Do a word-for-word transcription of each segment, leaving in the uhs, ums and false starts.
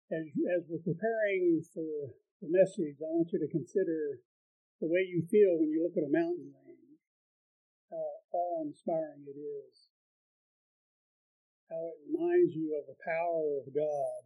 As, as we're preparing for the message, I want you to consider the way you feel when you look at a mountain range, how awe-inspiring it is, how it reminds you of the power of God.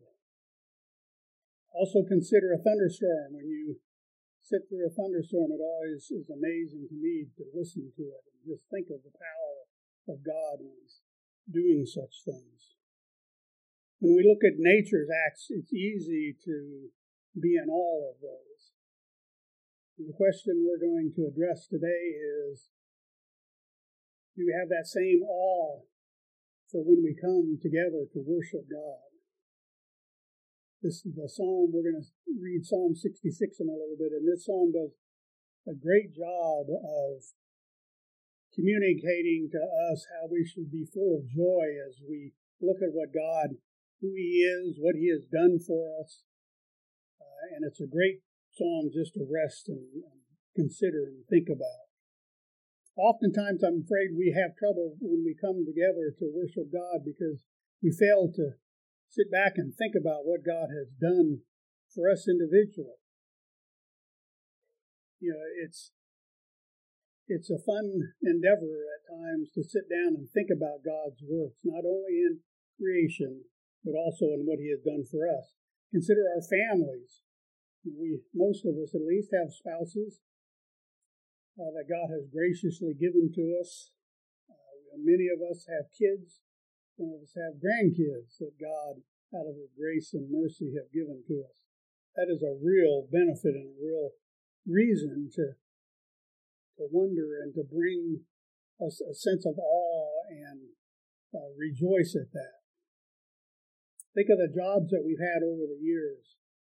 Also consider a thunderstorm. When you sit through a thunderstorm, it always is amazing to me to listen to it and just think of the power of God when He's doing such things. When we look at nature's acts, it's easy to be in awe of those. And the question we're going to address today is, do we have that same awe for when we come together to worship God? This is the psalm. We're going to read Psalm sixty-six in a little bit, and this psalm does a great job of communicating to us how we should be full of joy as we look at what God, who He is, what He has done for us. Uh, and it's a great psalm just to rest and, and consider and think about. Oftentimes, I'm afraid we have trouble when we come together to worship God because we fail to sit back and think about what God has done for us individually. You know, it's it's a fun endeavor at times to sit down and think about God's works, not only in creation, but also in what He has done for us. Consider our families. We, most of us at least, have spouses uh, that God has graciously given to us. Uh, many of us have kids. Some of us have grandkids that God, out of His grace and mercy, have given to us. That is a real benefit and a real reason to, to wonder and to bring us a sense of awe and uh, rejoice at that. Think of the jobs that we've had over the years,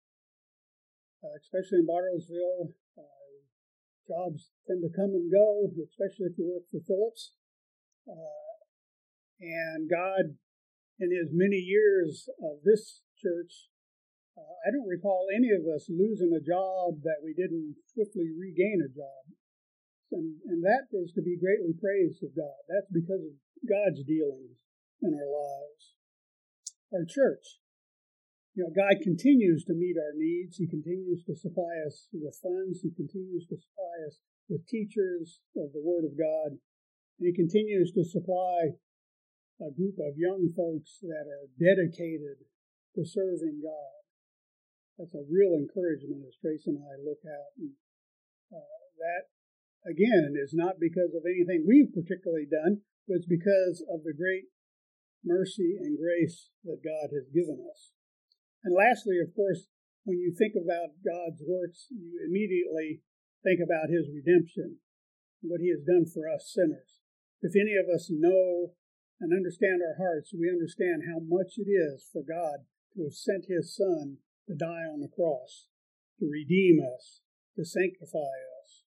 uh, especially in Bartlesville. Uh, jobs tend to come and go, especially if you work for Phillips. Uh, and God, in His many years of this church, uh, I don't recall any of us losing a job that we didn't swiftly regain a job. And, and that is to be greatly praised of God. That's because of God's dealings in our lives. Our church. You know, God continues to meet our needs. He continues to supply us with funds. He continues to supply us with teachers of the Word of God. And He continues to supply a group of young folks that are dedicated to serving God. That's a real encouragement as Trace and I look out. And, uh, that, again, is not because of anything we've particularly done, but it's because of the great mercy and grace that God has given us. And lastly, of course, when you think about God's works, you immediately think about His redemption, what He has done for us sinners. If any of us know and understand our hearts, we understand how much it is for God to have sent His Son to die on the cross, to redeem us, to sanctify us.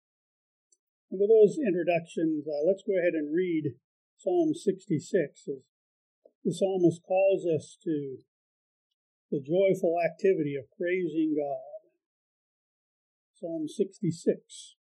And with those introductions, uh, let's go ahead and read Psalm sixty-six. As the psalmist calls us to the joyful activity of praising God. Psalm sixty-six.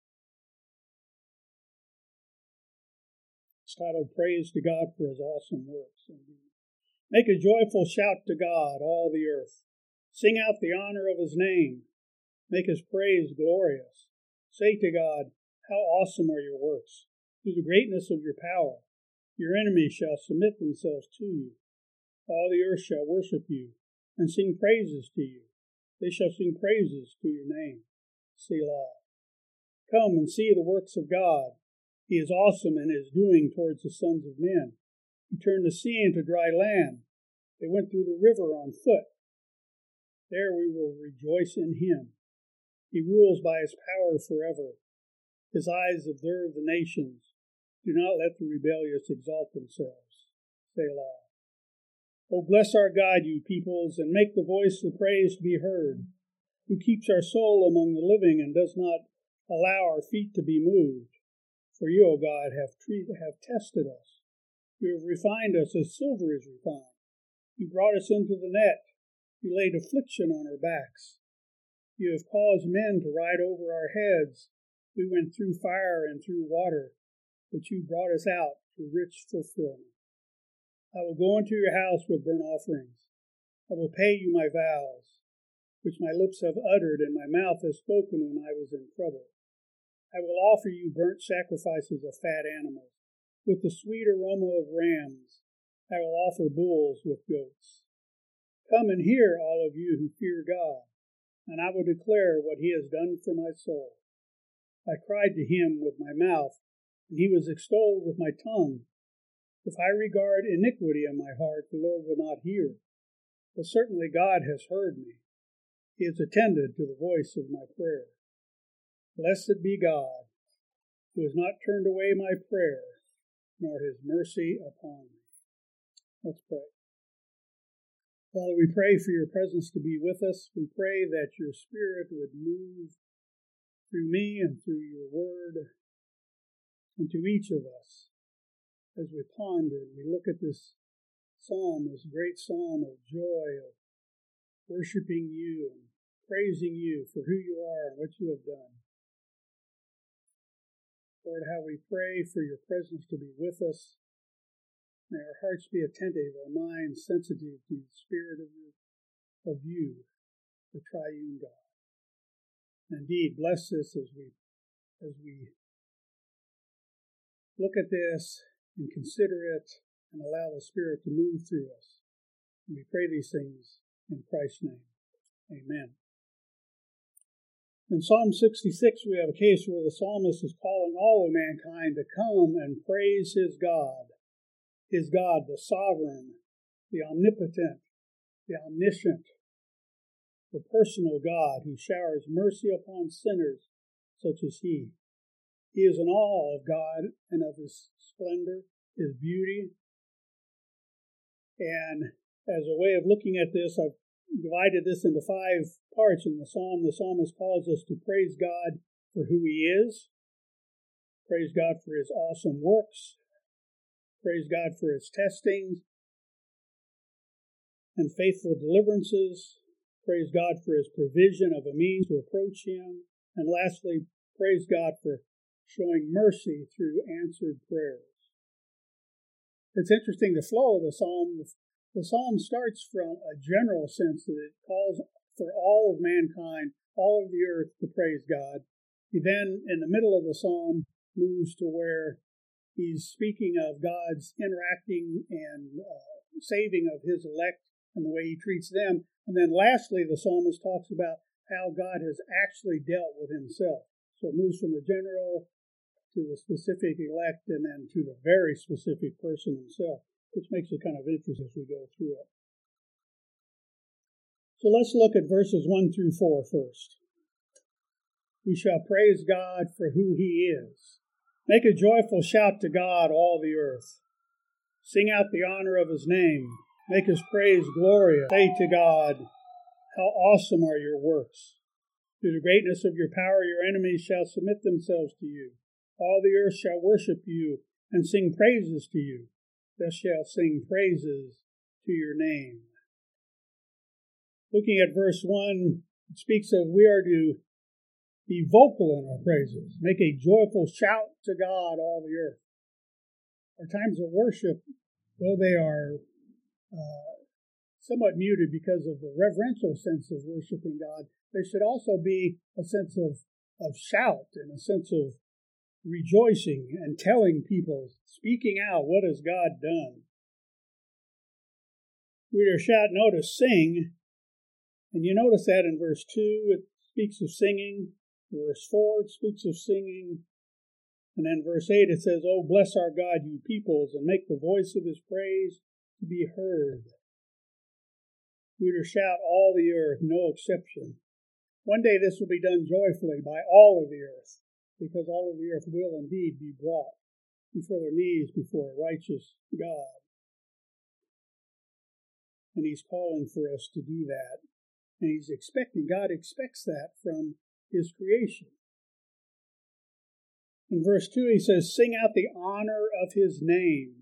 It's titled Praise to God for His Awesome Works. Make a joyful shout to God, all the earth. Sing out the honor of His name. Make His praise glorious. Say to God, how awesome are your works, through the greatness of your power. Your enemies shall submit themselves to you. All the earth shall worship you and sing praises to you. They shall sing praises to your name. Selah. Come and see the works of God. He is awesome in His doing towards the sons of men. He turned the sea into dry land. They went through the river on foot. There we will rejoice in Him. He rules by His power forever. His eyes observe the nations. Do not let the rebellious exalt themselves. Selah. Oh, bless our God, you peoples, and make the voice of praise to be heard, who keeps our soul among the living and does not allow our feet to be moved. For you, O God, have, treat, have tested us. You have refined us as silver is refined. You brought us into the net. You laid affliction on our backs. You have caused men to ride over our heads. We went through fire and through water, but you brought us out to rich fulfillment. I will go into your house with burnt offerings. I will pay you my vows, which my lips have uttered and my mouth has spoken when I was in trouble. I will offer you burnt sacrifices of fat animals, with the sweet aroma of rams. I will offer bulls with goats. Come and hear, all of you who fear God, and I will declare what he has done for my soul. I cried to him with my mouth, and he was extolled with my tongue. If I regard iniquity in my heart, the Lord will not hear. But certainly God has heard me. He has attended to the voice of my prayer. Blessed be God, who has not turned away my prayer, nor his mercy upon me. Let's pray. Father, we pray for your presence to be with us. We pray that your Spirit would move through me and through your word and to each of us as we ponder and we look at this psalm, this great psalm of joy, of worshiping you and praising you for who you are and what you have done. Lord, how we pray for your presence to be with us. May our hearts be attentive, our minds sensitive to the Spirit of you, of you, the triune God. Indeed, bless this as we as we look at this and consider it and allow the Spirit to move through us. And we pray these things in Christ's name. Amen. In Psalm sixty-six, we have a case where the psalmist is calling all of mankind to come and praise his God. His God, the sovereign, the omnipotent, the omniscient, the personal God who showers mercy upon sinners such as he. He is in awe of God and of his splendor, his beauty. And as a way of looking at this, I've divided this into five parts in the psalm. The psalmist calls us to praise God for who he is, praise God for his awesome works, praise God for his testings and faithful deliverances, praise God for his provision of a means to approach him, and lastly, praise God for showing mercy through answered prayers. It's interesting, the flow of the psalm. The psalm starts from a general sense that it calls for all of mankind, all of the earth, to praise God. He then, in the middle of the psalm, moves to where he's speaking of God's interacting and uh, saving of his elect and the way he treats them. And then lastly, the psalmist talks about how God has actually dealt with himself. So it moves from the general to the specific elect and then to the very specific person himself, which makes it kind of interesting as we go through it. So let's look at verses one through four first. We shall praise God for who he is. Make a joyful shout to God, all the earth. Sing out the honor of his name. Make his praise glorious. Say to God, how awesome are your works. Through the greatness of your power, your enemies shall submit themselves to you. All the earth shall worship you and sing praises to you. They shall sing praises to your name. Looking at verse one, it speaks of we are to be vocal in our praises. Make a joyful shout to God, all the earth. Our times of worship, though they are uh, somewhat muted because of the reverential sense of worshiping God, there should also be a sense of, of shout and a sense of rejoicing and telling people, speaking out, what has God done? We are shout, notice, sing. And you notice that in verse two, it speaks of singing. Verse four, it speaks of singing. And then verse eight, it says, oh, bless our God, you peoples, and make the voice of his praise to be heard. We are shout all the earth, no exception. One day this will be done joyfully by all of the earth, because all of the earth will indeed be brought before their knees before a righteous God. And he's calling for us to do that. And he's expecting, God expects that from his creation. In verse two, he says, sing out the honor of his name.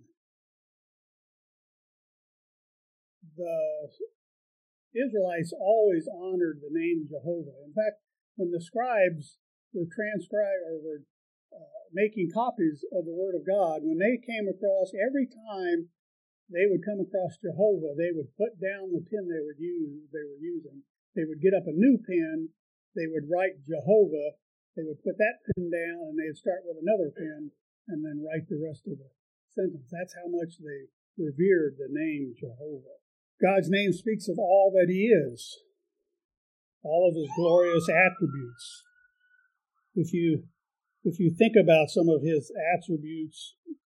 The Israelites always honored the name Jehovah. In fact, when the scribes were transcribing or were uh, making copies of the Word of God, when they came across, every time they would come across Jehovah, they would put down the pen they would use, they were using. They would get up a new pen, they would write Jehovah, they would put that pen down, and they'd start with another pen, and then write the rest of the sentence. That's how much they revered the name Jehovah. God's name speaks of all that he is, all of his glorious attributes. If you if you think about some of his attributes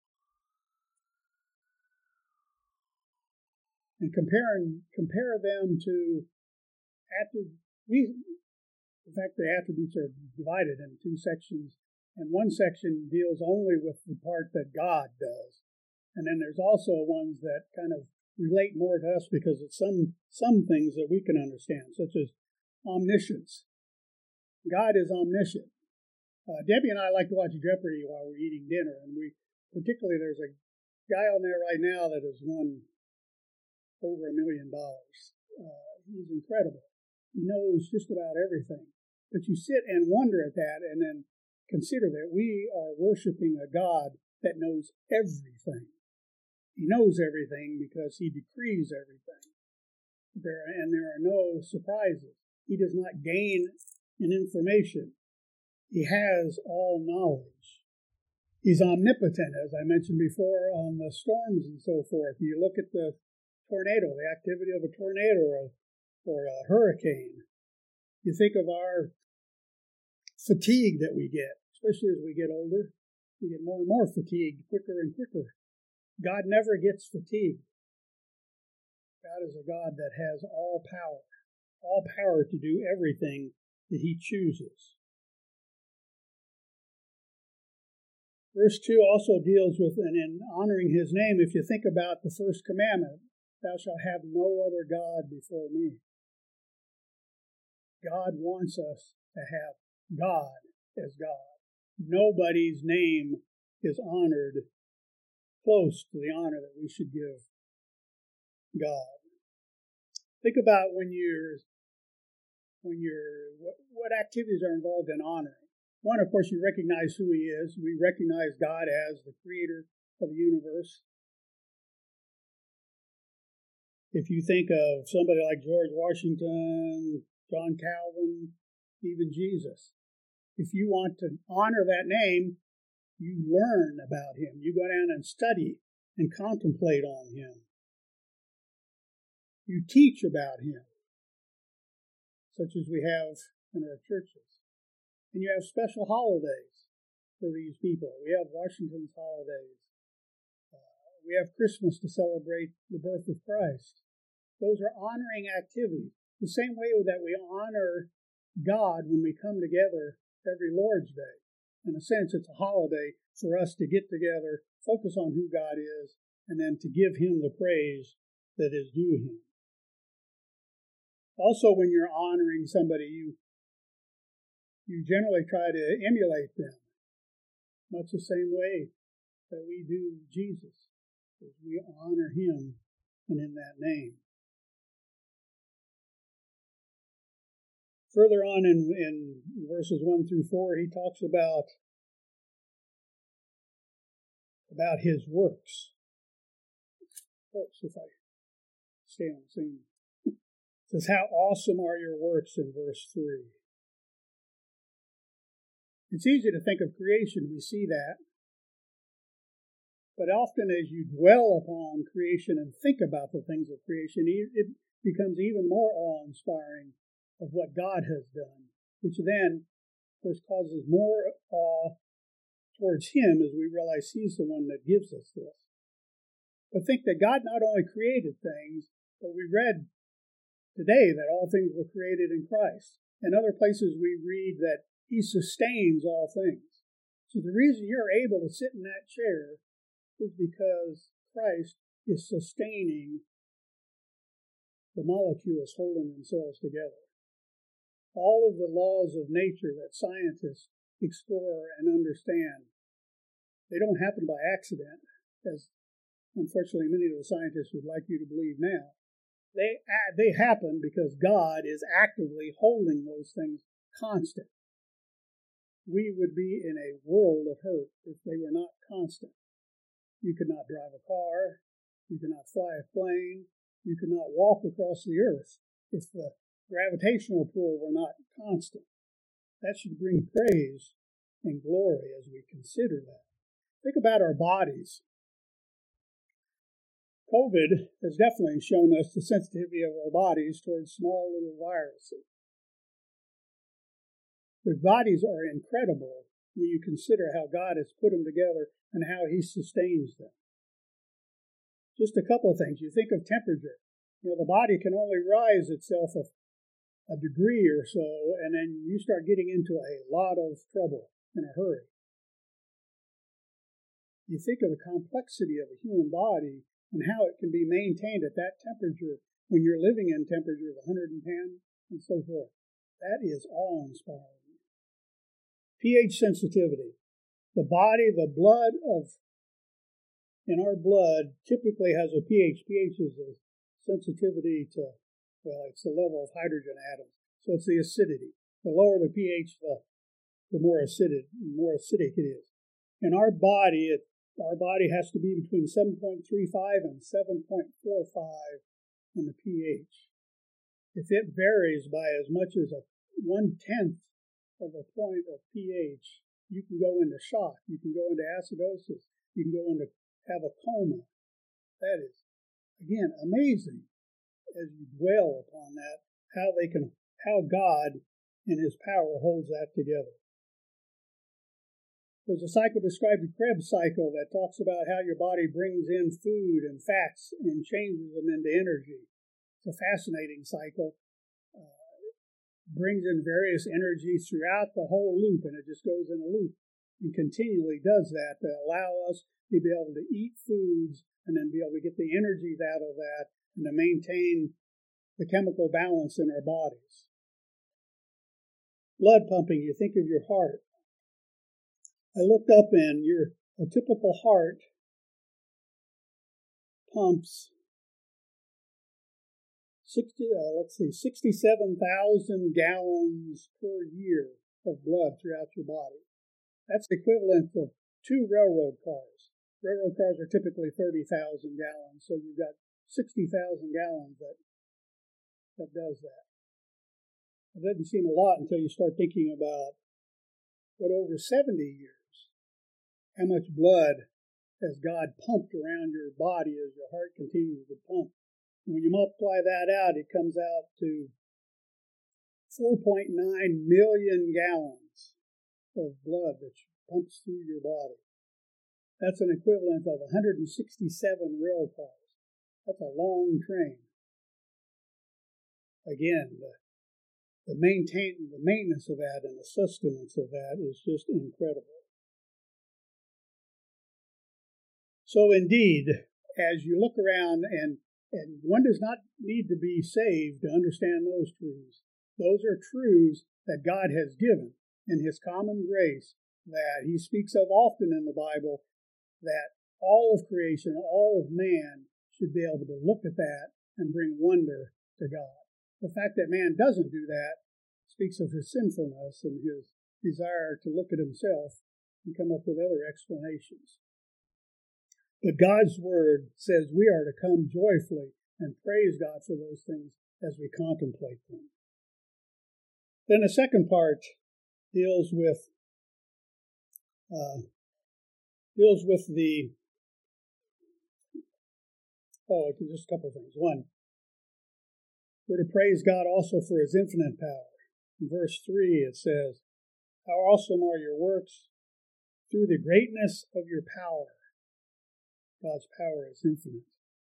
and compare compare them to attributes, in fact, the attributes are divided into two sections, and one section deals only with the part that God does, and then there's also ones that kind of relate more to us because it's some some things that we can understand, such as omniscience. God is omniscient. Uh, Debbie and I like to watch Jeopardy while we're eating dinner, and we particularly there's a guy on there right now that has won over a million dollars. Uh, he's incredible. He knows just about everything. But you sit and wonder at that, and then consider that we are worshiping a God that knows everything. He knows everything because he decrees everything. There and there are no surprises. He does not gain in information. He has all knowledge. He's omnipotent, as I mentioned before, on the storms and so forth. You look at the tornado, the activity of a tornado or a, or a hurricane. You think of our fatigue that we get, especially as we get older. We get more and more fatigued, quicker and quicker. God never gets fatigued. God is a God that has all power, all power to do everything that he chooses. Verse two also deals with, and in honoring his name, if you think about the first commandment, thou shalt have no other God before me. God wants us to have God as God. Nobody's name is honored close to the honor that we should give God. Think about when you're, when you're, what, what activities are involved in honoring. One, of course, you recognize who he is. We recognize God as the creator of the universe. If you think of somebody like George Washington, John Calvin, even Jesus, if you want to honor that name, you learn about him. You go down and study and contemplate on him. You teach about him, such as we have in our churches. And you have special holidays for these people. We have Washington's holidays. Uh, we have Christmas to celebrate the birth of Christ. Those are honoring activities. The same way that we honor God when we come together every Lord's Day. In a sense, it's a holiday for us to get together, focus on who God is, and then to give him the praise that is due him. Also, when you're honoring somebody, you You generally try to emulate them, much the same way that we do Jesus, as we honor him and in that name. Further on in, in verses one through four, he talks about, about his works. Folks, if I stay on the scene. It says, how awesome are your works in verse three. It's easy to think of creation, we see that. But often as you dwell upon creation and think about the things of creation, it becomes even more awe-inspiring of what God has done, which then, of course, causes more awe towards him as we realize he's the one that gives us this. But think that God not only created things, but we read today that all things were created in Christ. In other places we read that he sustains all things. So the reason you're able to sit in that chair is because Christ is sustaining the molecules holding themselves together. All of the laws of nature that scientists explore and understand, they don't happen by accident, as unfortunately many of the scientists would like you to believe now. They, they happen because God is actively holding those things constant. We would be in a world of hurt if they were not constant. You could not drive a car. You cannot fly a plane. You cannot walk across the earth if the gravitational pull were not constant. That should bring praise and glory as we consider that. Think about our bodies. COVID has definitely shown us the sensitivity of our bodies towards small little viruses. The bodies are incredible when you consider how God has put them together and how He sustains them. Just a couple of things. You think of temperature. You know, the body can only rise itself a, a degree or so, and then you start getting into a lot of trouble in a hurry. You think of the complexity of a human body and how it can be maintained at that temperature when you're living in temperature of one hundred ten and so forth. That is awe-inspiring. pH sensitivity. The body, the blood of, in our blood typically has a pH. pH is a sensitivity to, well, it's the level of hydrogen atoms. So it's the acidity. The lower the pH, the, the more acidic, more acidic it is. In our body, it, our body has to be between seven point three five and seven point four five in the pH. If it varies by as much as a one-tenth of a point of pH, you can go into shock. You can go into acidosis. You can go into have a coma. That is, again, amazing as you dwell upon that, how they can, how God in His power holds that together. There's a cycle described, the Krebs cycle, that talks about how your body brings in food and fats and changes them into energy. It's a fascinating cycle. Uh, brings in various energies throughout the whole loop, and it just goes in a loop and continually does that to allow us to be able to eat foods and then be able to get the energies out of that and to maintain the chemical balance in our bodies. Blood pumping, you think of your heart. I looked up and your a typical heart pumps sixty, uh, let's see, sixty-seven thousand gallons per year of blood throughout your body. That's the equivalent of two railroad cars. Railroad cars are typically thirty thousand gallons, so you've got sixty thousand gallons that that does that. It doesn't seem a lot until you start thinking about what over seventy years, how much blood has God pumped around your body as your heart continues to pump. And when you multiply that out, it comes out to four point nine million gallons of blood that pumps through your body. That's an equivalent of one hundred sixty-seven rail cars. That's a long train. Again, the, the, maintain, the maintenance of that and the sustenance of that is just incredible. So indeed, as you look around, and, and one does not need to be saved to understand those truths. Those are truths that God has given in His common grace that He speaks of often in the Bible, that all of creation, all of man should be able to look at that and bring wonder to God. The fact that man doesn't do that speaks of his sinfulness and his desire to look at himself and come up with other explanations. But God's Word says we are to come joyfully and praise God for those things as we contemplate them. Then the second part deals with uh, deals with the oh, just a couple of things. One, we're to praise God also for His infinite power. In verse three, it says, "How awesome are your works through the greatness of your power." God's power is infinite.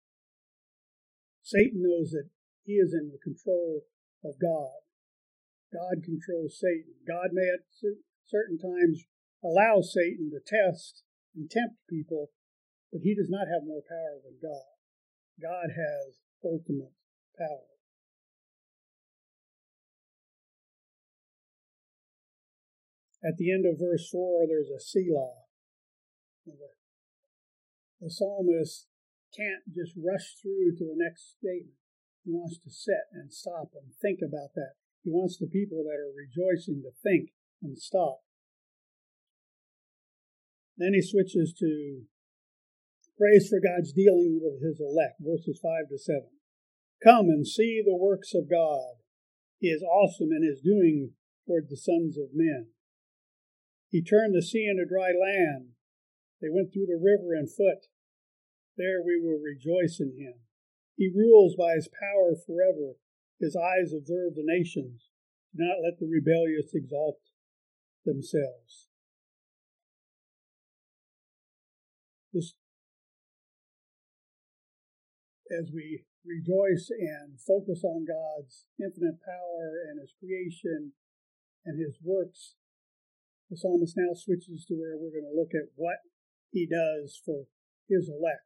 Satan knows that he is in the control of God. God controls Satan. God may at certain times allow Satan to test and tempt people, but he does not have more power than God. God has ultimate power. At the end of verse four, there's a Selah. The psalmist can't just rush through to the next statement. He wants to sit and stop and think about that. He wants the people that are rejoicing to think and stop. Then he switches to Praise for God's dealing with his elect, verses five to seven. Come and see the works of God. He is awesome in his doing toward the sons of men. He turned the sea into dry land. They went through the river on foot. There we will rejoice in him. He rules by his power forever. His eyes observe the nations. Do not let the rebellious exalt themselves. This, as we rejoice and focus on God's infinite power and his creation and his works, the psalmist now switches to where we're going to look at what he does for his elect.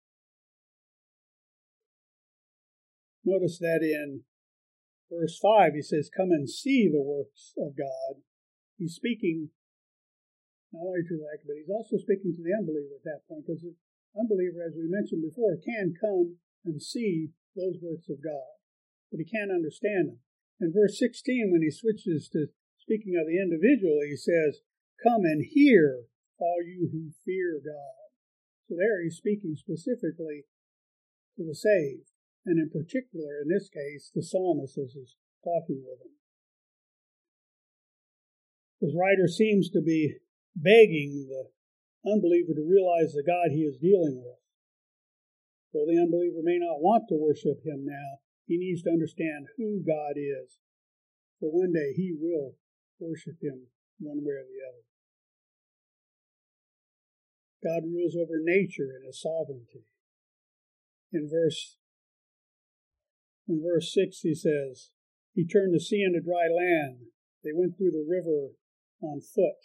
Notice that in verse five, he says, come and see the works of God. He's speaking not only to the elect, but he's also speaking to the unbeliever at that point, because the unbeliever, as we mentioned before, can come and see those works of God, but he can't understand them. In verse sixteen, when he switches to speaking of the individual, he says, come and hear, all you who fear God. So there he's speaking specifically to the saved, and in particular, in this case, the psalmist as he's talking with him. This writer seems to be begging the unbeliever to realize the God he is dealing with. Though the unbeliever may not want to worship him now, he needs to understand who God is. For one day he will worship him one way or the other. God rules over nature in his sovereignty. In verse, in verse six he says, he turned the sea into dry land. They went through the river on foot.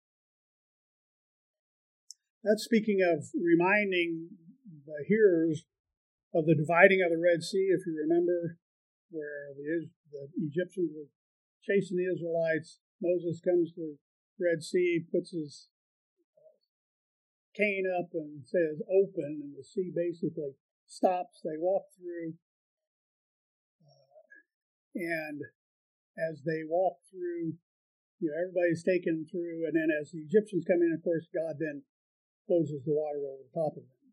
That's speaking of reminding the hearers of the dividing of the Red Sea, if you remember, where the, the Egyptians were chasing the Israelites. Moses comes to the Red Sea, puts his cane up and says, open, and the sea basically stops. They walk through, uh, and as they walk through, you know, everybody's taken through, and then as the Egyptians come in, of course, God then closes the water over the top of them.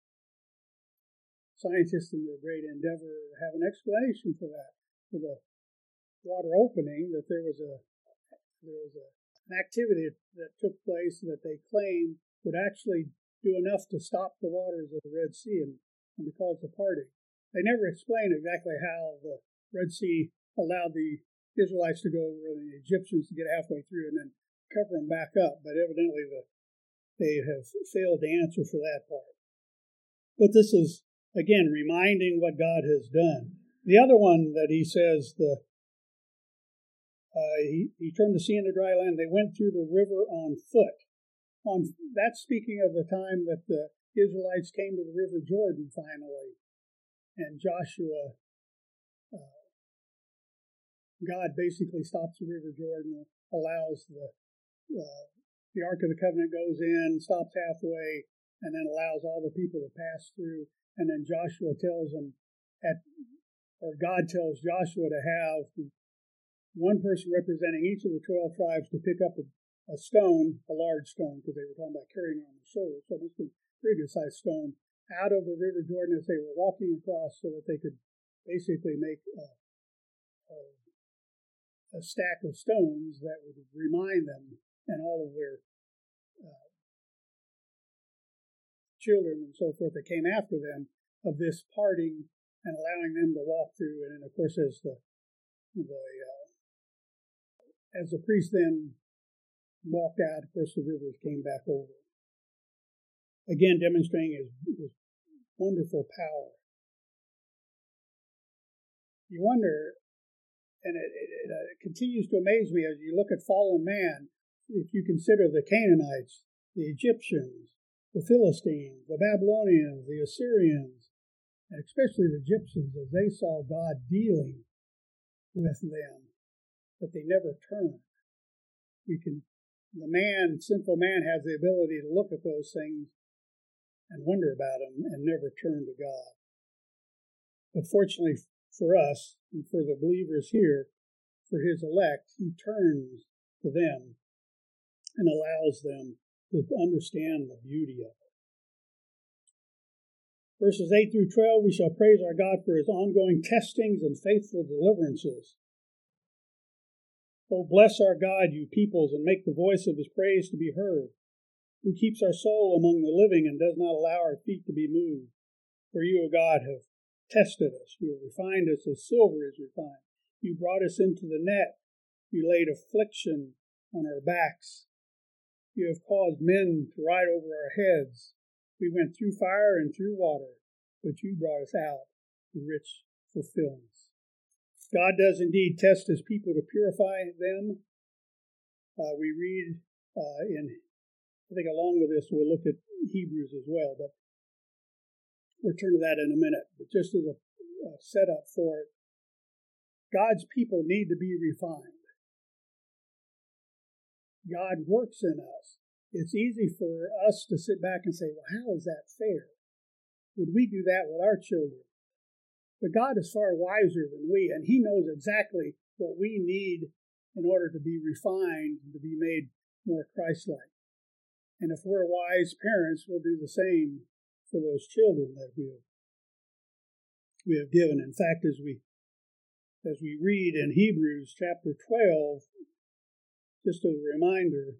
Scientists in their great endeavor have an explanation for that, for the water opening, that there was a there was a, an activity that took place that they claimed would actually do enough to stop the waters of the Red Sea and, and be called the parting. They never explained exactly how the Red Sea allowed the Israelites to go over the Egyptians to get halfway through and then cover them back up, but evidently the they have failed to answer for that part. But this is, again, reminding what God has done. The other one that he says, the uh, he, he turned the sea into dry land. They went through the river on foot. On That's speaking of the time that the Israelites came to the river Jordan finally. And Joshua, uh, God basically stops the river Jordan, allows the uh, The Ark of the Covenant goes in, stops halfway, and then allows all the people to pass through. And then Joshua tells them, at, or God tells Joshua to have one person representing each of the twelve tribes to pick up a, a stone, a large stone, because they were talking about carrying it on their shoulders. So this was a pretty good sized stone, out of the river Jordan as they were walking across, so that they could basically make a, a, a stack of stones that would remind them and all of their uh, children and so forth that came after them of this parting and allowing them to walk through. And then, of course, as the, the uh, as the priest then walked out, of course, the rivers came back over. Again, demonstrating his, his wonderful power. You wonder, and it, it, it uh, continues to amaze me as you look at fallen man. If you consider the Canaanites, the Egyptians, the Philistines, the Babylonians, the Assyrians, and especially the Egyptians, as they saw God dealing with them, that they never turned. We can, the man, sinful man, has the ability to look at those things and wonder about them and never turn to God. But fortunately for us and for the believers here, for his elect, he turns to them and allows them to understand the beauty of it. Verses eight through twelve, we shall praise our God for his ongoing testings and faithful deliverances. Oh, bless our God, you peoples, and make the voice of his praise to be heard, who keeps our soul among the living and does not allow our feet to be moved. For you, O God, have tested us. You have refined us as silver is refined. You brought us into the net. You laid affliction on our backs. You have caused men to ride over our heads. We went through fire and through water, but you brought us out to rich fulfillments. God does indeed test his people to purify them. Uh, we read uh, in, I think along with this, we'll look at Hebrews as well, but we'll turn to that in a minute. But just as a, a setup for it, God's people need to be refined. God works in us. It's easy for us to sit back and say, well, how is that fair? Would we do that with our children? But God is far wiser than we, and he knows exactly what we need in order to be refined and to be made more Christ-like. And if we're wise parents, we'll do the same for those children that we have, we have given. In fact, as we as we read in Hebrews chapter twelve, just as a reminder,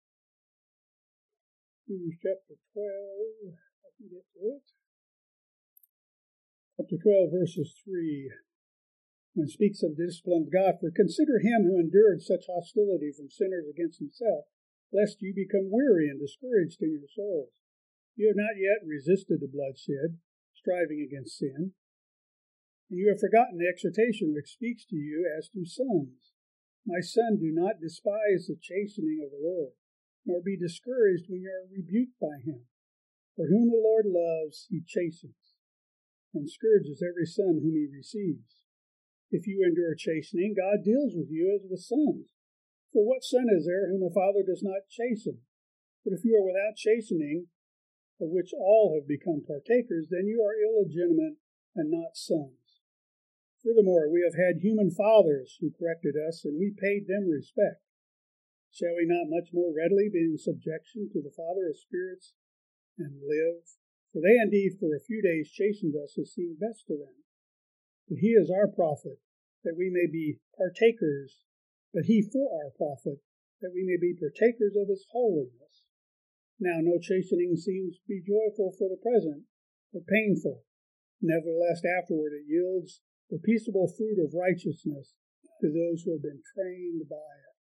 Hebrews chapter twelve, I can get to it. Chapter twelve, verses three, when it speaks of the discipline of God, for consider him who endured such hostility from sinners against himself, lest you become weary and discouraged in your souls. You have not yet resisted the bloodshed, striving against sin, and you have forgotten the exhortation which speaks to you as to sons. My son, do not despise the chastening of the Lord, nor be discouraged when you are rebuked by him. For whom the Lord loves, he chastens, and scourges every son whom he receives. If you endure chastening, God deals with you as with sons. For what son is there whom a father does not chasten? But if you are without chastening, of which all have become partakers, then you are illegitimate and not sons. Furthermore, we have had human fathers who corrected us, and we paid them respect. Shall we not much more readily be in subjection to the Father of spirits and live? For they indeed for a few days chastened us as seemed best to them. But he is our prophet, that we may be partakers, but he for our profit, that we may be partakers of his holiness. Now no chastening seems to be joyful for the present, but painful. Nevertheless, afterward it yields the peaceable fruit of righteousness to those who have been trained by it.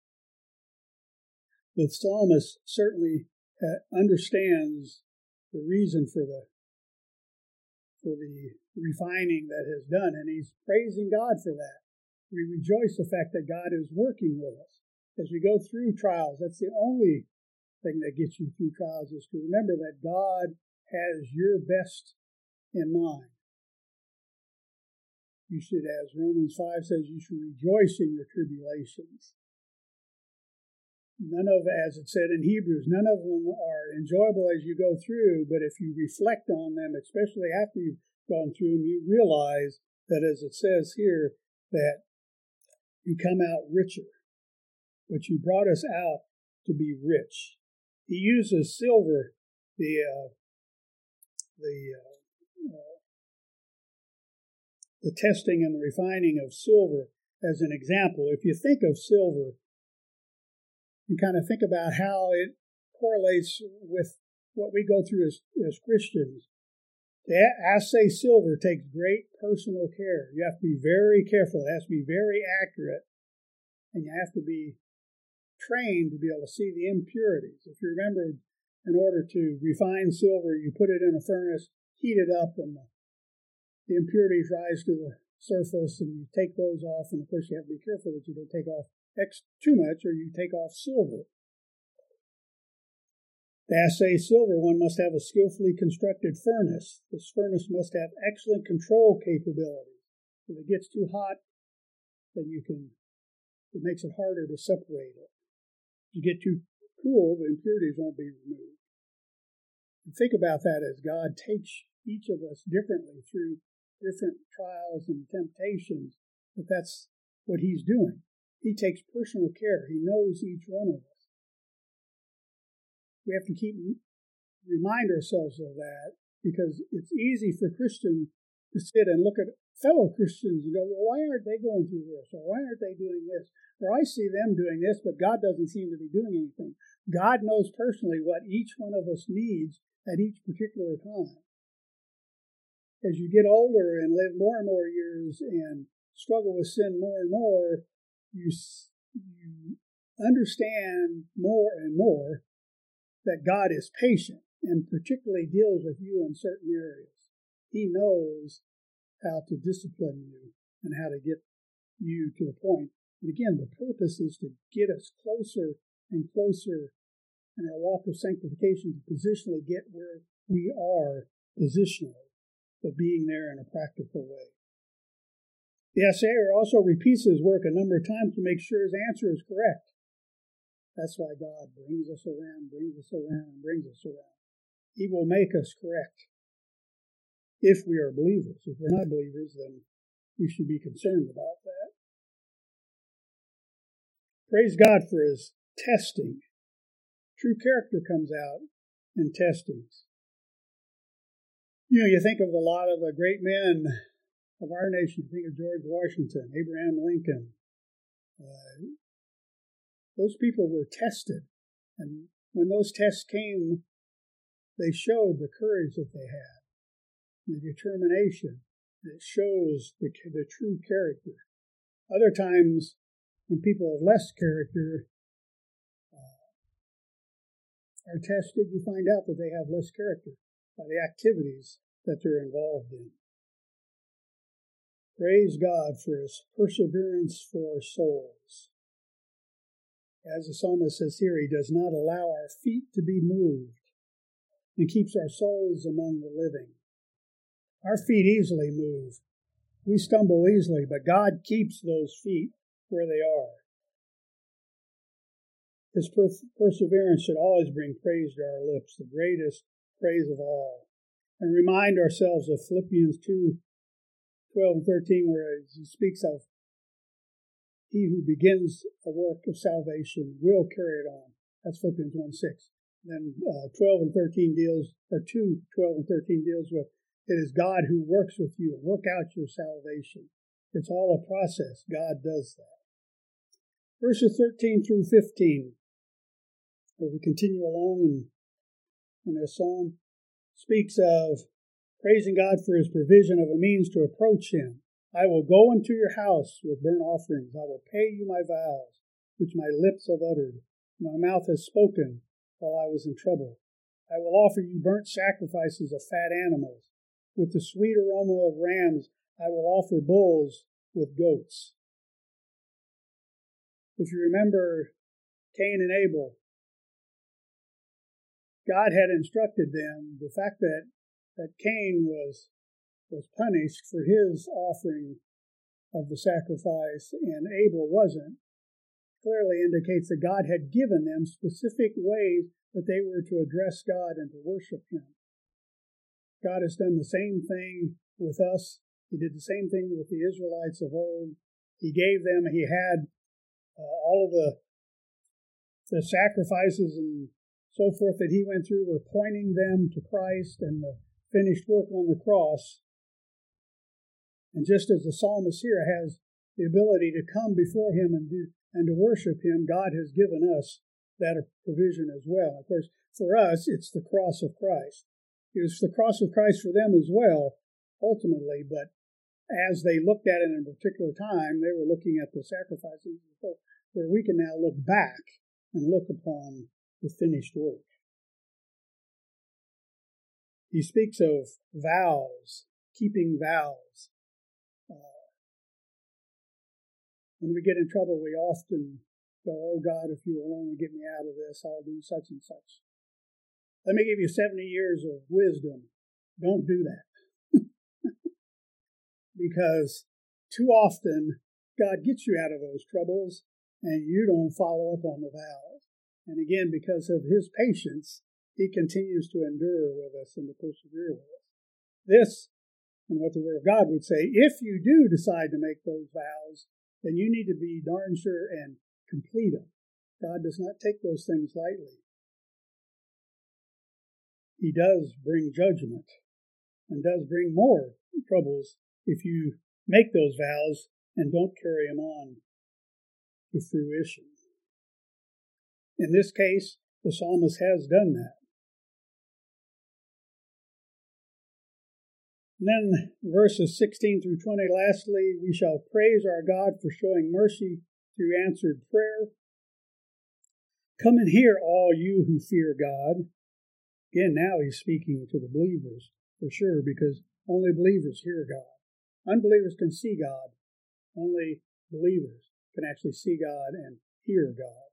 The psalmist certainly understands the reason for the for the refining that has done, and he's praising God for that. We rejoice the fact that God is working with us as we go through trials. That's the only thing that gets you through trials, is to remember that God has your best in mind. You should, as Romans five says, you should rejoice in your tribulations. None of, as it said in Hebrews, none of them are enjoyable as you go through, but if you reflect on them, especially after you've gone through them, you realize that, as it says here, that you come out richer. But you brought us out to be rich. He uses silver, the uh, the uh, uh, the testing and the refining of silver as an example. If you think of silver and kind of think about how it correlates with what we go through as, as Christians, to assay silver takes great personal care. You have to be very careful. It has to be very accurate, and you have to be trained to be able to see the impurities. If you remember, in order to refine silver, you put it in a furnace, heat it up, and the The impurities rise to the surface, and you take those off. And of course, you have to be careful that you don't take off X too much, or you take off silver. To assay silver, one must have a skillfully constructed furnace. This furnace must have excellent control capabilities. If it gets too hot, then you can. It makes it harder to separate it. If you get too cool, the impurities won't be removed. And think about that as God takes each of us differently through different trials and temptations, but that's what he's doing. He takes personal care. He knows each one of us. We have to keep remind ourselves of that because it's easy for Christians to sit and look at fellow Christians and go, well, why aren't they going through this? Or why aren't they doing this? Or I see them doing this, but God doesn't seem to be doing anything. God knows personally what each one of us needs at each particular time. As you get older and live more and more years and struggle with sin more and more, you, you understand more and more that God is patient and particularly deals with you in certain areas. He knows how to discipline you and how to get you to the point. And again, the purpose is to get us closer and closer in our walk of sanctification to positionally get where we are positionally, but being there in a practical way. The assayer also repeats his work a number of times to make sure his answer is correct. That's why God brings us around, brings us around, brings us around. He will make us correct if we are believers. If we're not believers, then we should be concerned about that. Praise God for his testing. True character comes out in testings. You know, you think of a lot of the great men of our nation. Think of George Washington, Abraham Lincoln. Uh, those people were tested. And when those tests came, they showed the courage that they had, the determination that shows the, the true character. Other times, when people have less character uh, are tested, you find out that they have less character by the activities that they're involved in. Praise God for his perseverance for our souls. As the psalmist says here, he does not allow our feet to be moved and keeps our souls among the living. Our feet easily move. We stumble easily, but God keeps those feet where they are. His per- perseverance should always bring praise to our lips, the greatest praise of all. And remind ourselves of Philippians two, twelve and thirteen, where he speaks of he who begins a work of salvation will carry it on. That's Philippians one six. Then uh, twelve and thirteen deals, or two, twelve and thirteen deals with, it is God who works with you, work out your salvation. It's all a process. God does that. Verses thirteen through fifteen, as we continue along in, in this psalm, speaks of praising God for his provision of a means to approach him. I will go into your house with burnt offerings. I will pay you my vows, which my lips have uttered. My mouth has spoken while I was in trouble. I will offer you burnt sacrifices of fat animals. With the sweet aroma of rams, I will offer bulls with goats. If you remember Cain and Abel, God had instructed them, the fact that, that Cain was, was punished for his offering of the sacrifice and Abel wasn't, clearly indicates that God had given them specific ways that they were to address God and to worship him. God has done the same thing with us. He did the same thing with the Israelites of old. He gave them, he had uh, all of the, the sacrifices and so forth that he went through were pointing them to Christ and the finished work on the cross. And just as the psalmist here has the ability to come before him and do and to worship him, God has given us that provision as well. Of course, for us, it's the cross of Christ. It was the cross of Christ for them as well, ultimately, but as they looked at it in a particular time, they were looking at the sacrifices, where we can now look back and look upon the finished work. He speaks of vows, keeping vows. Uh, when we get in trouble, we often go, oh God, if you will only get me out of this, I'll do such and such. Let me give you seventy years of wisdom. Don't do that. Because too often, God gets you out of those troubles, and you don't follow up on the vows. And again, because of his patience, he continues to endure with us and to persevere with us. This, and what the Word of God would say, if you do decide to make those vows, then you need to be darn sure and complete them. God does not take those things lightly. He does bring judgment and does bring more troubles if you make those vows and don't carry them on to fruition. In this case, the psalmist has done that. And then verses sixteen through twenty, lastly, we shall praise our God for showing mercy through answered prayer. Come and hear, all you who fear God. Again, now he's speaking to the believers, for sure, because only believers hear God. Unbelievers can see God. Only believers can actually see God and hear God.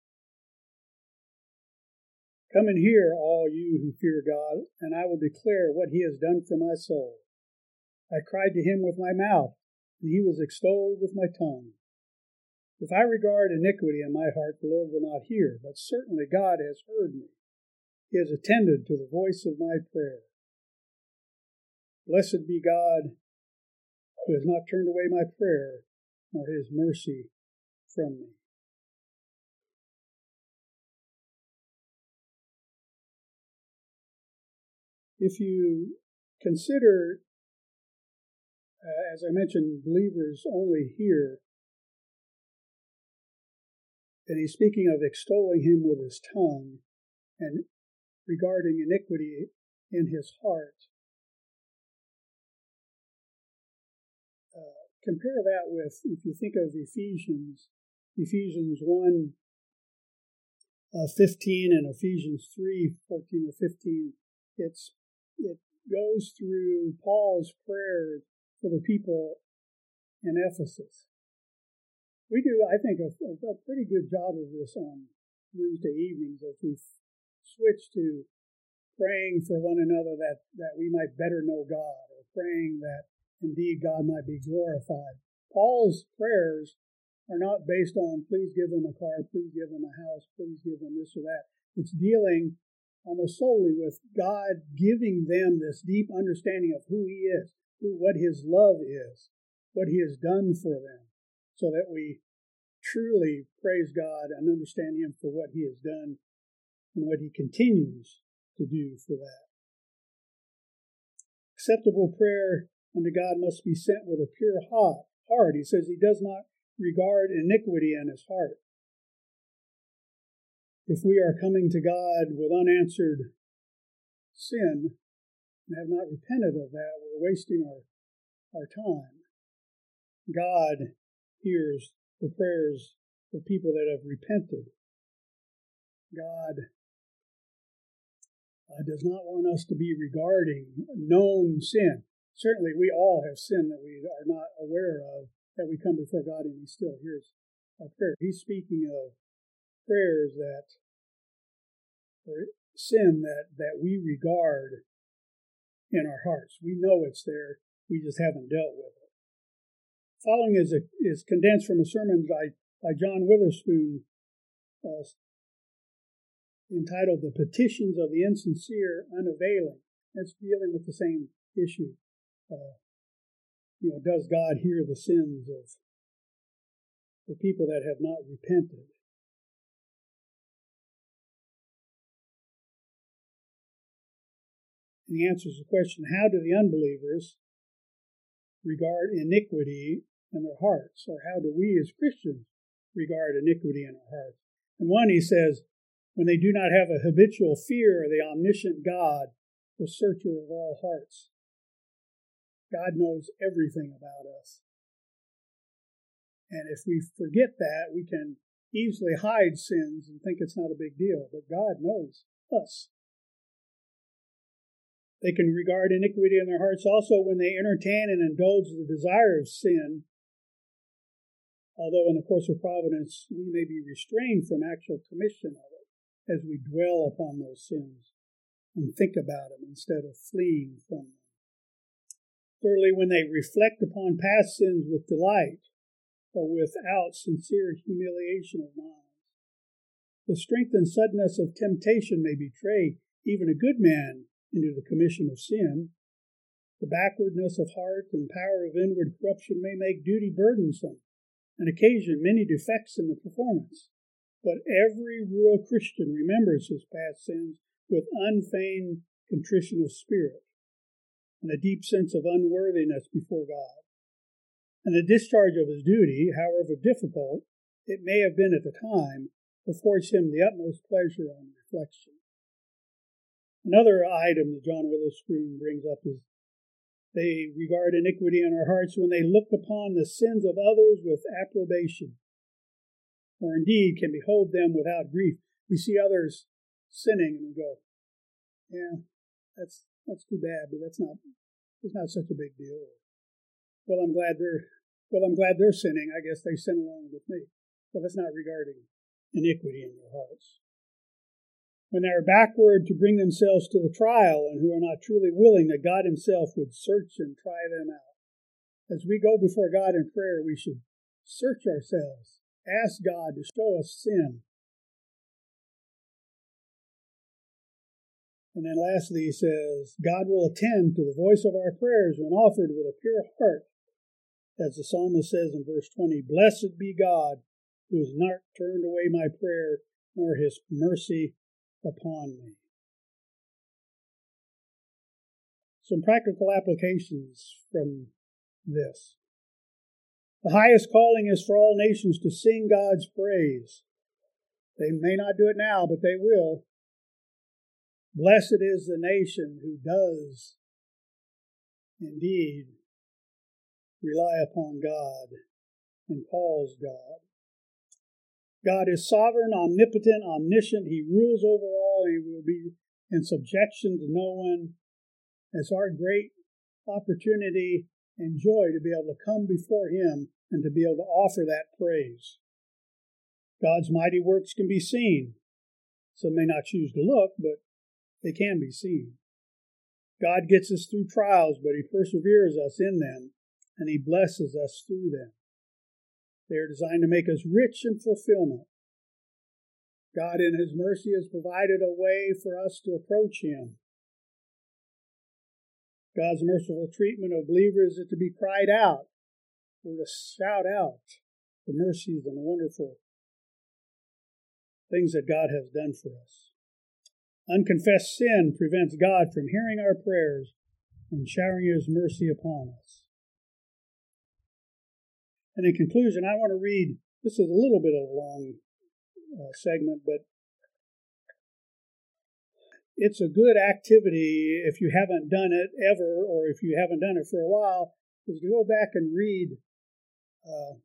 Come and hear, all you who fear God, and I will declare what he has done for my soul. I cried to him with my mouth, and he was extolled with my tongue. If I regard iniquity in my heart, the Lord will not hear, but certainly God has heard me. He has attended to the voice of my prayer. Blessed be God, who has not turned away my prayer, nor his mercy from me. If you consider, uh, as I mentioned, believers only hear, and he's speaking of extolling him with his tongue and regarding iniquity in his heart. Uh, compare that with, if you think of Ephesians, Ephesians one, uh, fifteen and Ephesians three, fourteen or fifteen, it's it goes through Paul's prayer for the people in Ephesus. We do, I think, a, a pretty good job of this on Wednesday evenings as we switch to praying for one another that, that we might better know God, or praying that indeed God might be glorified. Paul's prayers are not based on, please give them a car, please give them a house, please give them this or that. It's dealing almost solely with God giving them this deep understanding of who he is, who, what his love is, what he has done for them, so that we truly praise God and understand him for what he has done and what he continues to do for that. Acceptable prayer unto God must be sent with a pure heart. He says he does not regard iniquity in his heart. If we are coming to God with unanswered sin and have not repented of that, we're wasting our, our time. God hears the prayers of people that have repented. God uh, does not want us to be regarding known sin. Certainly we all have sin that we are not aware of, that we come before God and he still hears our prayer. He's speaking of prayers that, or sin that, that we regard in our hearts. We know it's there, we just haven't dealt with it. Following is, a, is condensed from a sermon by, by John Witherspoon uh, entitled The Petitions of the Insincere Unavailing. It's dealing with the same issue. Uh, you know, does God hear the sins of the people that have not repented? And he answers the question, how do the unbelievers regard iniquity in their hearts? Or how do we as Christians regard iniquity in our hearts? And one, he says, when they do not have a habitual fear of the omniscient God, the searcher of all hearts. God knows everything about us. And if we forget that, we can easily hide sins and think it's not a big deal. But God knows us. They can regard iniquity in their hearts also when they entertain and indulge the desire of sin. Although in the course of providence, we may be restrained from actual commission of it as we dwell upon those sins and think about them instead of fleeing from them. Thirdly, when they reflect upon past sins with delight or without sincere humiliation of minds. The strength and suddenness of temptation may betray even a good man into the commission of sin. The backwardness of heart and power of inward corruption may make duty burdensome and occasion many defects in the performance. But every real Christian remembers his past sins with unfeigned contrition of spirit. and a deep sense of unworthiness before God. And the discharge of his duty, however difficult it may have been at the time, affords him the utmost pleasure on reflection. Another item that John Witherspoon brings up is they regard iniquity in our hearts when they look upon the sins of others with approbation, or indeed can behold them without grief. We see others sinning and we go, yeah, that's that's too bad, but that's not it's not such a big deal. Well, I'm glad they're well, I'm glad they're sinning. I guess they sin along with me. Well, that's not regarding iniquity in their hearts. When they are backward to bring themselves to the trial and who are not truly willing that God himself would search and try them out. As we go before God in prayer, we should search ourselves, ask God to show us sin. And then lastly, he says, God will attend to the voice of our prayers when offered with a pure heart. As the psalmist says in verse twenty, Blessed be God, who has not turned away my prayer, nor his mercy upon me. Some practical applications from this. The highest calling is for all nations to sing God's praise. They may not do it now, but they will. Blessed is the nation who does indeed rely upon God and calls God. God is sovereign, omnipotent, omniscient. He rules over all. He will be in subjection to no one. It's our great opportunity and joy to be able to come before him and to be able to offer that praise. God's mighty works can be seen. Some may not choose to look, but they can be seen. God gets us through trials, but he perseveres us in them, and he blesses us through them. They are designed to make us rich in fulfillment. God in his mercy has provided a way for us to approach him. God's merciful treatment of believers is to be cried out, or to shout out the mercies and wonderful things that God has done for us. Unconfessed sin prevents God from hearing our prayers and showering his mercy upon us. And in conclusion, I want to read, this is a little bit of a long uh, segment, but it's a good activity if you haven't done it ever, or if you haven't done it for a while, is to go back and read uh,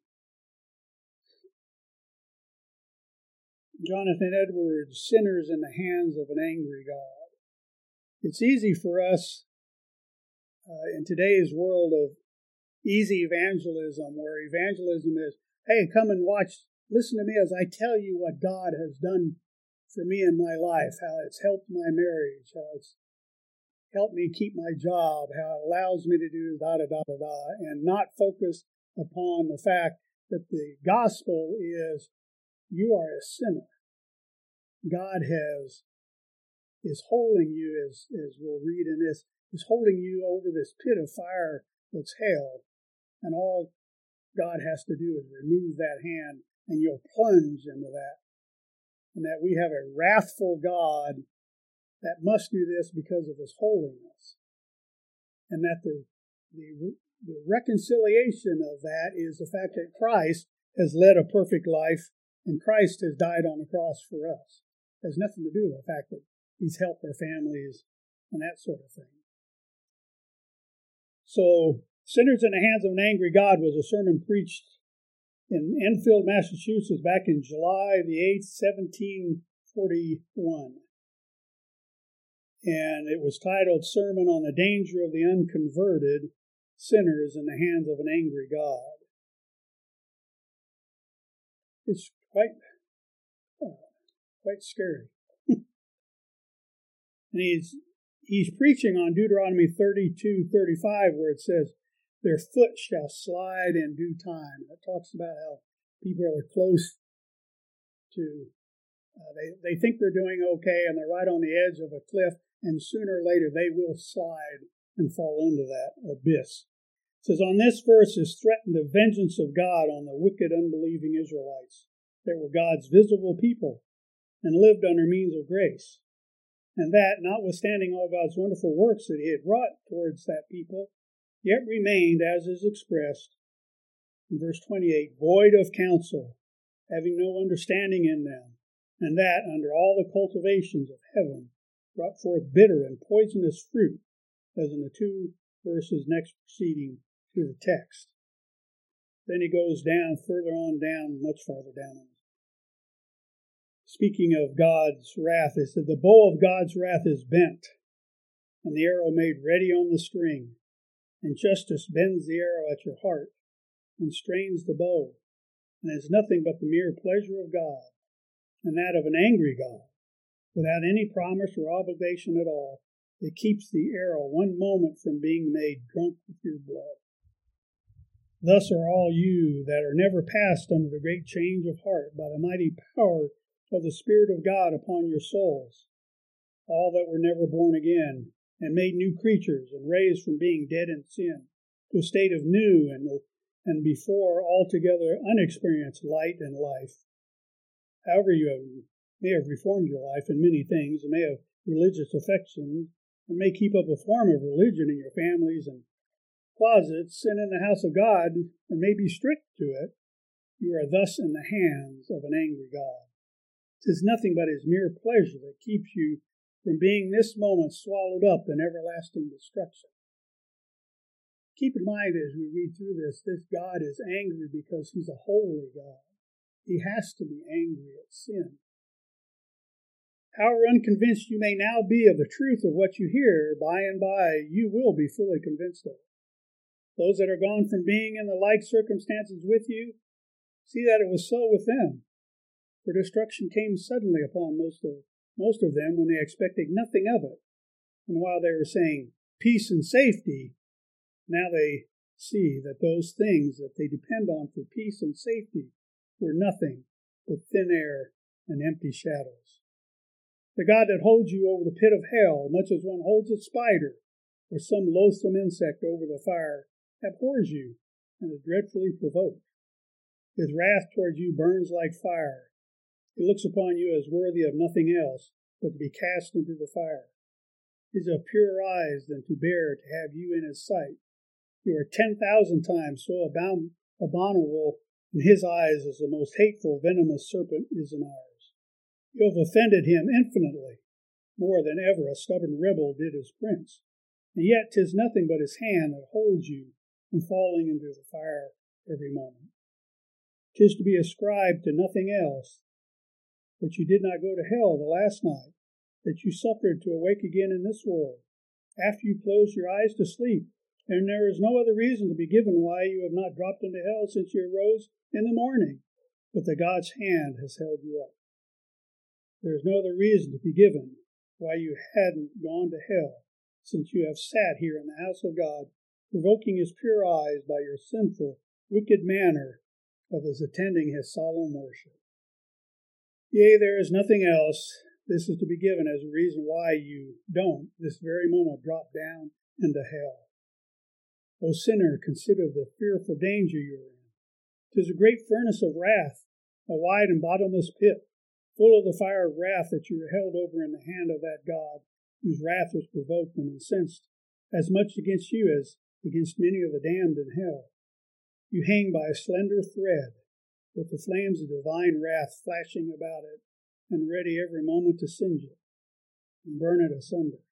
Jonathan Edwards' Sinners in the Hands of an Angry God. It's easy for us uh, in today's world of easy evangelism, where evangelism is, hey, come and watch, listen to me as I tell you what God has done for me in my life, how it's helped my marriage, how it's helped me keep my job, how it allows me to do da-da-da-da-da, and not focus upon the fact that the gospel is you are a sinner. God has is holding you, as, as we'll read in this, is holding you over this pit of fire that's hell. And all God has to do is remove that hand, and you'll plunge into that. And that we have a wrathful God that must do this because of his holiness. And that the, the, the reconciliation of that is the fact that Christ has led a perfect life, and Christ has died on the cross for us. It has nothing to do with the fact that he's helped our families and that sort of thing. So, Sinners in the Hands of an Angry God was a sermon preached in Enfield, Massachusetts back in July the eighth, seventeen forty-one. And it was titled Sermon on the Danger of the Unconverted, Sinners in the Hands of an Angry God. It's quite, uh, quite scary. And he's, he's preaching on Deuteronomy thirty-two thirty-five, where it says, their foot shall slide in due time. It talks about how people are close to, uh, they, they think they're doing okay, and they're right on the edge of a cliff, and sooner or later they will slide and fall into that abyss. It says, on this verse is threatened the vengeance of God on the wicked, unbelieving Israelites that were God's visible people and lived under means of grace. and that, notwithstanding all God's wonderful works that he had wrought towards that people, yet remained, as is expressed in verse twenty-eight, void of counsel, having no understanding in them, and that, under all the cultivations of heaven, brought forth bitter and poisonous fruit, as in the two verses next preceding to the text. Then he goes down, further on down, much farther down. Speaking of God's wrath, it said, the bow of God's wrath is bent, and the arrow made ready on the string. And justice bends the arrow at your heart, and strains the bow, and is nothing but the mere pleasure of God, and that of an angry God, without any promise or obligation at all, that keeps the arrow one moment from being made drunk with your blood. Thus are all you that are never passed under the great change of heart by the mighty power of the Spirit of God upon your souls, all that were never born again, and made new creatures, and raised from being dead in sin to a state of new and, and before altogether unexperienced light and life. However, you have, may have reformed your life in many things, and may have religious affections, and may keep up a form of religion in your families and closets and in the house of God, and may be strict to it, you are thus in the hands of an angry God. 'Tis nothing but his mere pleasure that keeps you from being this moment swallowed up in everlasting destruction. Keep in mind as we read through this, this God is angry because he's a holy God. He has to be angry at sin. However unconvinced you may now be of the truth of what you hear, by and by you will be fully convinced of it. Those that are gone from being in the like circumstances with you, see that it was so with them. For destruction came suddenly upon most of, most of them when they expected nothing of it. And while they were saying peace and safety, now they see that those things that they depend on for peace and safety were nothing but thin air and empty shadows. The God that holds you over the pit of hell, much as one holds a spider or some loathsome insect over the fire, abhors you and is dreadfully provoked. His wrath towards you burns like fire. He looks upon you as worthy of nothing else but to be cast into the fire. He is of purer eyes than to bear to have you in his sight. You are ten thousand times so abound, abominable in his eyes as the most hateful, venomous serpent is in ours. You have offended him infinitely, more than ever a stubborn rebel did his prince. And yet 'tis nothing but his hand that holds you from falling into the fire every moment. 'Tis to be ascribed to nothing else that you did not go to hell the last night, that you suffered to awake again in this world, after you closed your eyes to sleep, and there is no other reason to be given why you have not dropped into hell since you arose in the morning, but that God's hand has held you up. There is no other reason to be given why you hadn't gone to hell, since you have sat here in the house of God, provoking his pure eyes by your sinful, wicked manner of his attending his solemn worship. Yea, there is nothing else. This is to be given as a reason why you don't, this very moment, drop down into hell. O sinner, consider the fearful danger you are in. 'Tis a great furnace of wrath, a wide and bottomless pit, full of the fire of wrath that you are held over in the hand of that God, whose wrath was provoked and incensed as much against you as against many of the damned in hell. You hang by a slender thread, with the flames of divine wrath flashing about it, and ready every moment to singe it and burn it asunder.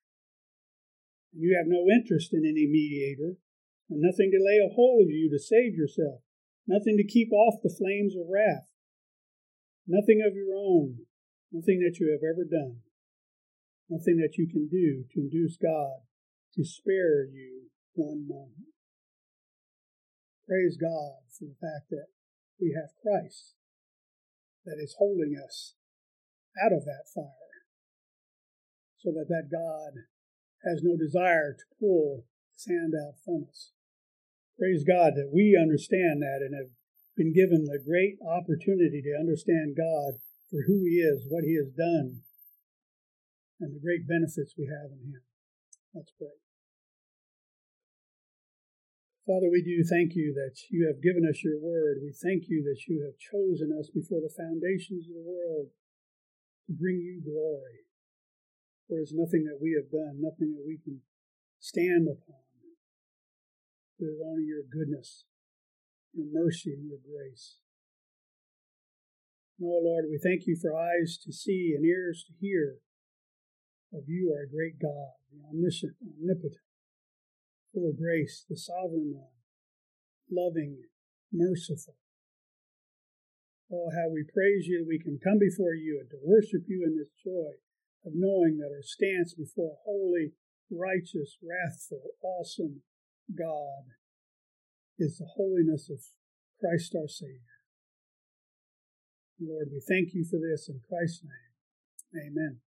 And you have no interest in any mediator, and nothing to lay a hold of you to save yourself, nothing to keep off the flames of wrath, nothing of your own, nothing that you have ever done, nothing that you can do to induce God to spare you one moment. Praise God for the fact that we have Christ that is holding us out of that fire, so that that God has no desire to pull his hand out from us. Praise God that we understand that and have been given the great opportunity to understand God for who he is, what he has done, and the great benefits we have in him. Let's pray. Father, we do thank you that you have given us your word. We thank you that you have chosen us before the foundations of the world to bring you glory. For it's nothing that we have done, nothing that we can stand upon. It is only your goodness, your mercy, and your grace. And, oh Lord, we thank you for eyes to see and ears to hear of you, our great God, the omniscient, omnipotent, full of grace, the sovereign one, loving, merciful. Oh, how we praise you that we can come before you and to worship you in this joy of knowing that our stance before a holy, righteous, wrathful, awesome God is the holiness of Christ our Savior. Lord, we thank you for this in Christ's name. Amen.